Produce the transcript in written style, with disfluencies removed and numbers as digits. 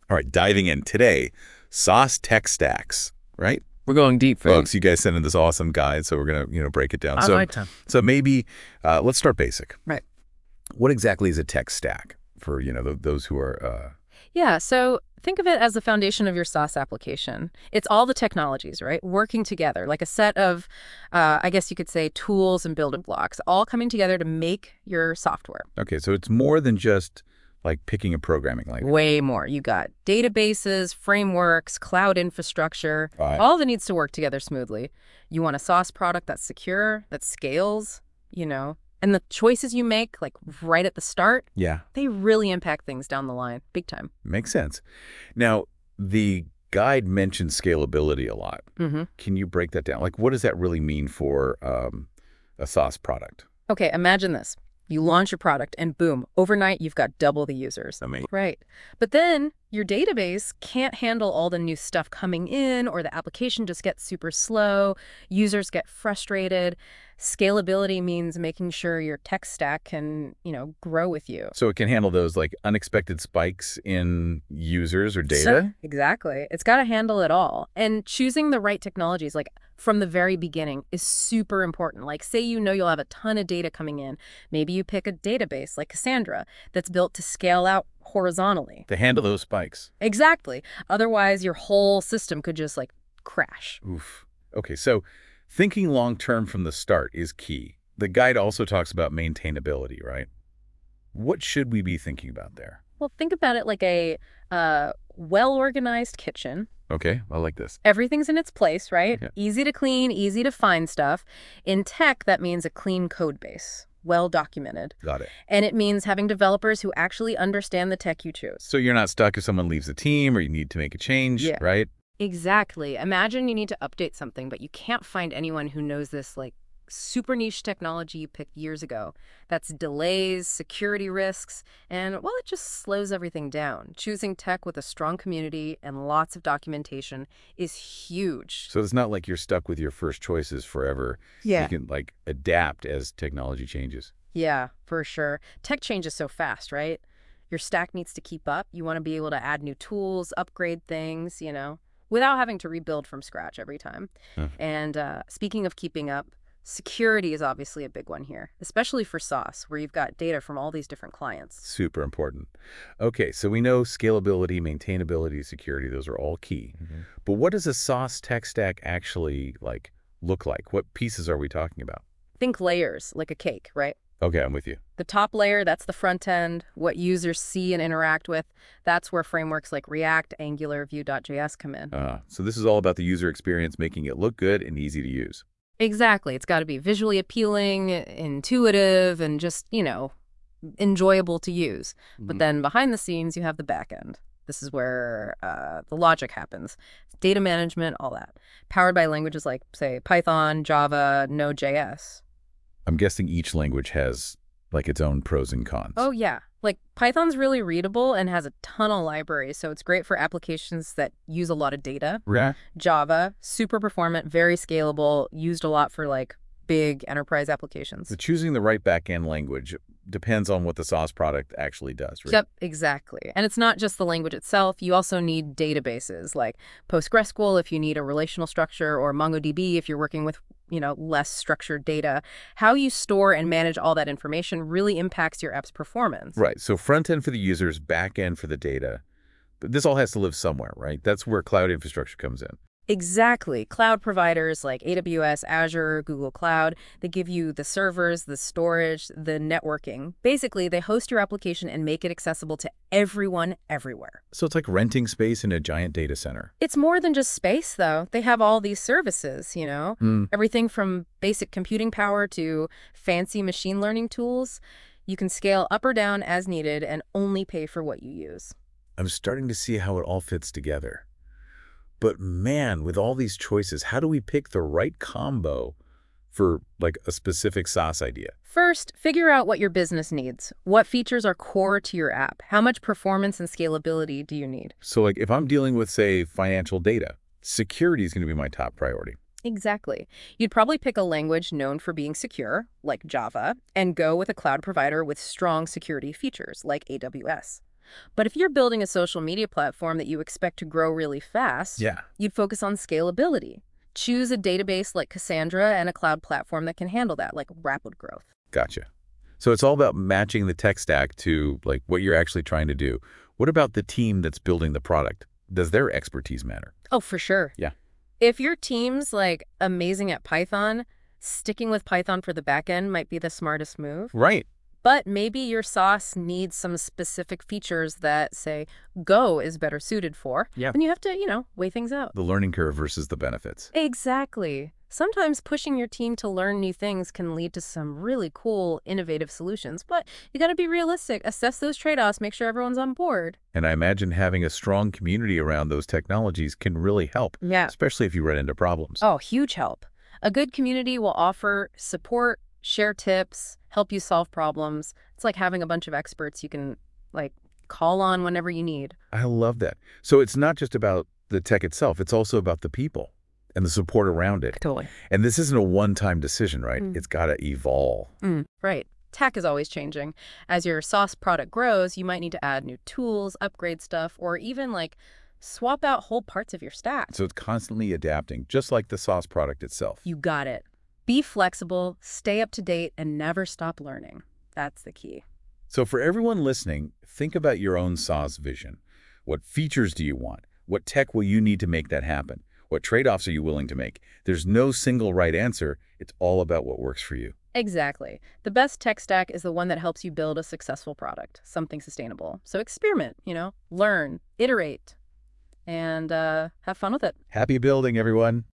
All right, diving in today, SaaS tech stacks, right? We're going deep, Folks, folks. you guys sent in this awesome guide, so we're gonna break it down. I like to. So maybe let's start basic. Right. What exactly is a tech stack for those who are Yeah, so think of it as the foundation of your SaaS application. It's all the technologies, right, working together, like a set of, I guess you could say, tools and building blocks, all coming together to make your software. okay? So it's more than just like picking a programming language. Way more. You got databases, frameworks, cloud infrastructure, Right. all that needs to work together smoothly. You want a SaaS product that's secure, that scales, and the choices you make, like right at the start, Yeah, they really impact things down the line, big time. makes sense. Now the guide mentions scalability a lot. Mm-hmm. Can you break that down? Like, what does that really mean for a SaaS product? Okay, imagine this. You launch your product and boom, overnight you've got double the users. I mean, Right. But then your database can't handle all the new stuff coming in, or the application just gets super slow. Users get frustrated. Scalability means making sure your tech stack can, grow with you. so it can handle those like unexpected spikes in users or data. Exactly. It's got to handle it all. And choosing the right technologies, like from the very beginning, is super important. Like, say you'll have a ton of data coming in. Maybe you pick a database like Cassandra that's built to scale out horizontally. To handle those spikes. Exactly. Otherwise, your whole system could just crash. Oof. Okay, so thinking long-term from the start is key. The guide also talks about maintainability, right? What should we be thinking about there? Well, think about it like a well-organized kitchen. Okay, I like this. Everything's in its place, right? Yeah. Easy to clean, easy to find stuff. In tech, that means a clean code base, well documented. Got it. And it means having developers who actually understand the tech you choose. So you're not stuck if someone leaves the team or you need to make a change, Yeah. right? Exactly. Imagine you need to update something, but you can't find anyone who knows this super niche technology you picked years ago. That's delays, security risks, and well, it just slows everything down. Choosing tech with a strong community and lots of documentation is huge. So it's not like you're stuck with your first choices forever. You can adapt as technology changes. Yeah, for sure. Tech changes so fast, right? Your stack needs to keep up. You want to be able to add new tools, upgrade things, without having to rebuild from scratch every time. Huh. And speaking of keeping up, security is obviously a big one here, especially for SaaS, where you've got data from all these different clients. Super important. Okay, so we know scalability, maintainability, security, those are all key. But what does a SaaS tech stack actually look like? What pieces are we talking about? Think layers, like a cake, right? Okay, I'm with you. The top layer, that's the front end, what users see and interact with. That's where frameworks like React, Angular, Vue.js come in. So this is all about the user experience, making it look good and easy to use. Exactly. It's got to be visually appealing, intuitive, and just, enjoyable to use. But then behind the scenes, you have the back end. This is where the logic happens. Data management, all that. Powered by languages like, say, Python, Java, Node.js. I'm guessing each language has its own pros and cons. Oh, yeah. Python's really readable and has a ton of libraries, so it's great for applications that use a lot of data. Yeah. Java, super performant, very scalable, used a lot for big enterprise applications. So choosing the right back-end language depends on what the SaaS product actually does, right? Yep, exactly. And it's not just the language itself. You also need databases like PostgreSQL if you need a relational structure, or MongoDB if you're working with less structured data. How you store and manage all that information really impacts your app's performance. Right. So front end for the users, back end for the data. But this all has to live somewhere, right? That's where cloud infrastructure comes in. Exactly. Cloud providers like AWS, Azure, Google Cloud, they give you the servers, the storage, the networking. Basically, they host your application and make it accessible to everyone, everywhere. So it's like renting space in a giant data center. It's more than just space, though. They have all these services, Everything from basic computing power to fancy machine learning tools. You can scale up or down as needed and only pay for what you use. I'm starting to see how it all fits together. But man, with all these choices, how do we pick the right combo for a specific SaaS idea? First, figure out what your business needs. What features are core to your app? How much performance and scalability do you need? So if I'm dealing with, say, financial data, security is going to be my top priority. Exactly. You'd probably pick a language known for being secure, like Java, and go with a cloud provider with strong security features, like AWS. But if you're building a social media platform that you expect to grow really fast, Yeah. you'd focus on scalability. Choose a database like Cassandra and a cloud platform that can handle that, like rapid growth. Gotcha. So it's all about matching the tech stack to like what you're actually trying to do. What about the team that's building the product? Does their expertise matter? Oh, for sure. Yeah. If your team's like amazing at Python, sticking with Python for the backend might be the smartest move. Right. But maybe your sauce needs some specific features that, say, Go is better suited for. Yeah. And you have to, weigh things out. The learning curve versus the benefits. Exactly. Sometimes pushing your team to learn new things can lead to some really cool, innovative solutions. But you got to be realistic, assess those trade-offs, make sure everyone's on board. And I imagine having a strong community around those technologies can really help, Yeah. especially if you run into problems. Oh, huge help. A good community will offer support, share tips, help you solve problems. It's like having a bunch of experts you can, call on whenever you need. I love that. So it's not just about the tech itself, it's also about the people and the support around it. Totally. And this isn't a one-time decision, right? It's got to evolve. Right. Tech is always changing. As your sauce product grows, you might need to add new tools, upgrade stuff, or even, swap out whole parts of your stack. So it's constantly adapting, just like the sauce product itself. You got it. Be flexible, stay up to date, and never stop learning. That's the key. So for everyone listening, think about your own sauce vision. What features do you want? What tech will you need to make that happen? What trade-offs are you willing to make? There's no single right answer. It's all about what works for you. Exactly. The best tech stack is the one that helps you build a successful product, something sustainable. So experiment, learn, iterate, and have fun with it. Happy building, everyone.